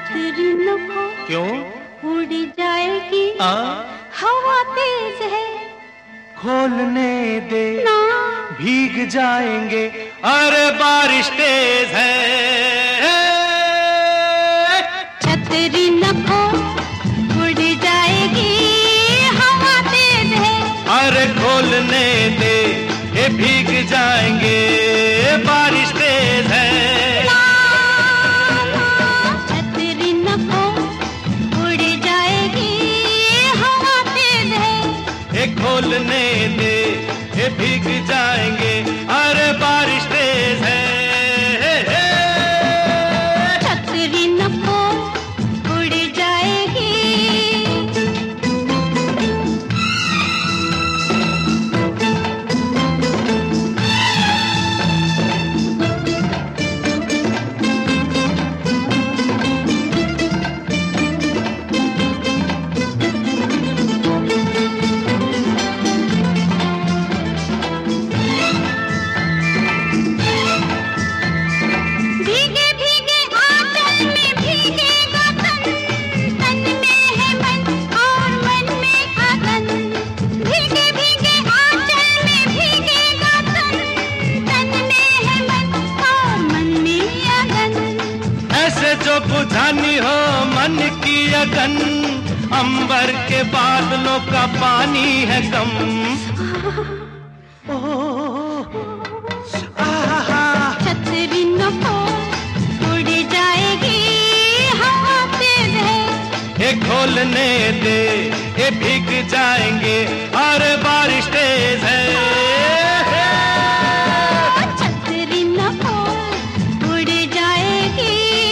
छतरी न खो, क्यों? उड़ जाएगी, हवा तेज है, खोलने दे ना भीग जाएंगे, अरे बारिश तेज है। छतरी न खो, उड़ जाएगी, हवा तेज है, अरे खोलने दे ये भीग जाएंगे, बारिश तेज है। छतरी न खो, उड़ जाएगी, हवा तेज है, ये खोलने दे ये भीग जाएंगे, अरे बारिश तेज है। छतरी न खो, उड़ जाएगी। भीगे भीगे आंचल में भीगेगा तन, तन में है मन और मन में अगन। भीगे भीगे आंचल में भीगेगा तन, तन में है मन और मन में अगन। ऐसे जो बुझानी हो मन की अगन, अंबर के बादलों का पानी है कम। छतरी न खो, उड़ जाएगी, हवा तेज है, ये खोलने दे ये भीग जाएंगे, अरे बारिश तेज है। छतरी न खो, उड़ जाएगी।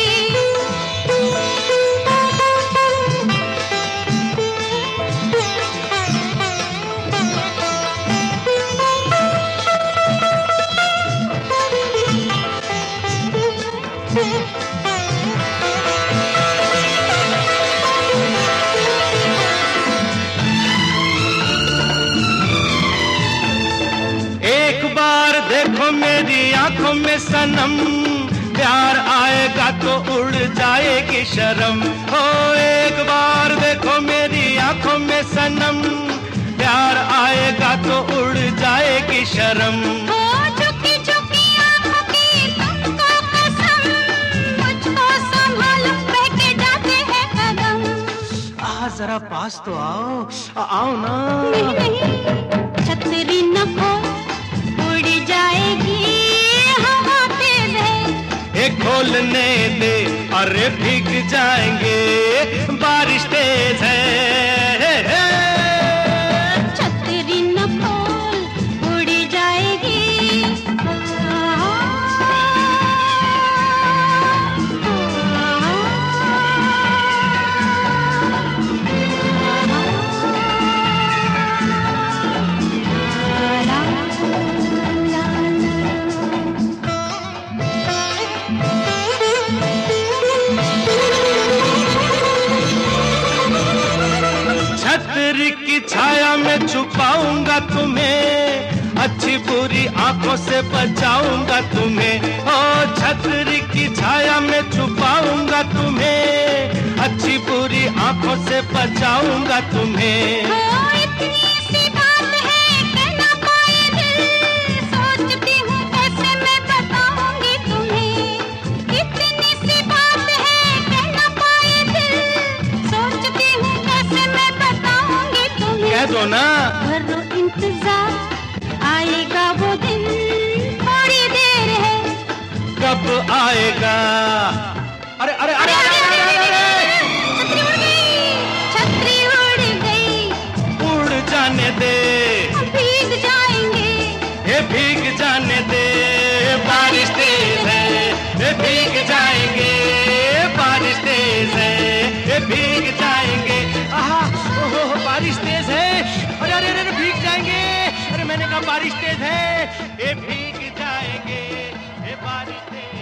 एक बार देखो मेरी आंखों में सनम, प्यार आएगा तो उड़ जाएगी शर्म। हो एक बार देखो मेरी आंखों में सनम, प्यार आएगा तो उड़ जाएगी शर्म। हो झुकी झुकी आंखों की तुमको कसम, मुझको संभालो बहके जाते हैं कदम। जरा पास तो आओ, आओ ना। नहीं नहीं, छतरी न खो, उड़ जाएगी, हवा तेज है, ये खोलने दे अरे भीग जाएंगे, बारिश तेज है। छतरी न खोल, उड़ जाएगी। छतरी की छाया में छुपाऊंगा तुम्हें, अच्छी बुरी आंखों से बचाऊंगा तुम्हें। ओ छतरी की छाया में छुपाऊंगा तुम्हें, अच्छी बुरी आंखों से बचाऊंगा तुम्हें। हो इतनी सी बात है कहना पाए दिल, सोचती हूँ कैसे मैं बताऊंगी तुम्हें। इतनी सी बात है कहना पाए दिल, सोचती हूँ कैसे मैं बताऊंगी तुम्हें। कह दो ना। करो इंतजार, आएगा वो दिन, थोड़ी देर है। कब आएगा? अरे अरे अरे, अरे, अरे, अरे, अरे, छतरी उड़ गई, उड़ जाने दे, भीग जाएंगे, ये भीग जाने दे, बारिश तेज है, ये भीग जाएंगे, बारिश तेज है, ये भीग जाएंगे। आहा, ओहो, बारिश तेज है, अरे अरे अरे भीग जाएंगे, अरे मैंने कहा बारिश तेज है, ये भीग जाएंगे, ये बारिश तेज